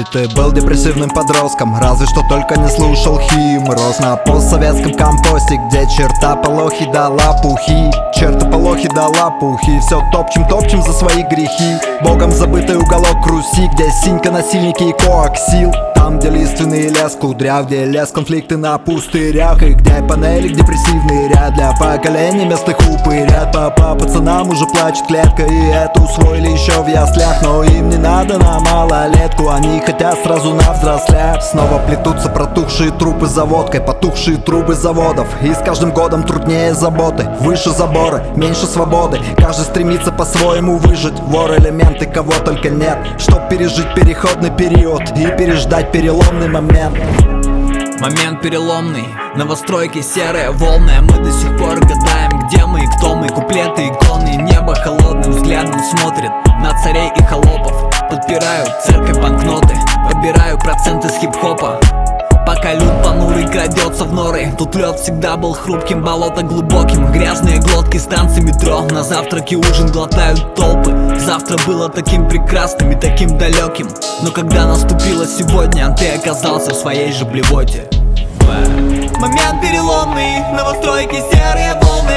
Ведь ты был депрессивным подростком, разве что только не слушал хим. Рос на постсоветском компосте, где чертополохи да лопухи. Чертополохи да лопухи, все топчем за свои грехи. Богом забытый уголок Руси, где синька, насильники и коаксил. Там, где лиственный лес кудряв, где лес конфликты на пустырях, и где панели, депрессивный ряд для поколения местных упырят. По пацанам уже плачет клетка, и это усвоили еще в яслях. Но им не надо на малолетку, они хотят сразу навзрослях. Снова плетутся протухшие трупы за водкой, потухшие трубы заводов. И с каждым годом труднее заботы, выше заборы, меньше свободы. Каждый стремится по-своему выжить, вор элементы, кого только нет, чтоб пережить переходный период и переждать переломный момент. Момент переломный, новостройки, серые волны. А мы до сих пор гадаем, где мы и кто мы. Куплеты, иконы, небо холодным взглядом смотрит на царей и холопов. Подпираю церковь банкноты, подбираю проценты с хип-хопа. Пока люд понурый крадется в норы, тут лед всегда был хрупким, болото глубоким. Грязные глотки станции метро, на завтраке ужин глотают толпы. Завтра было таким прекрасным и таким далеким, но когда наступило сегодня, ты оказался в своей же блевоте. Момент переломный, новостройки, серые волны.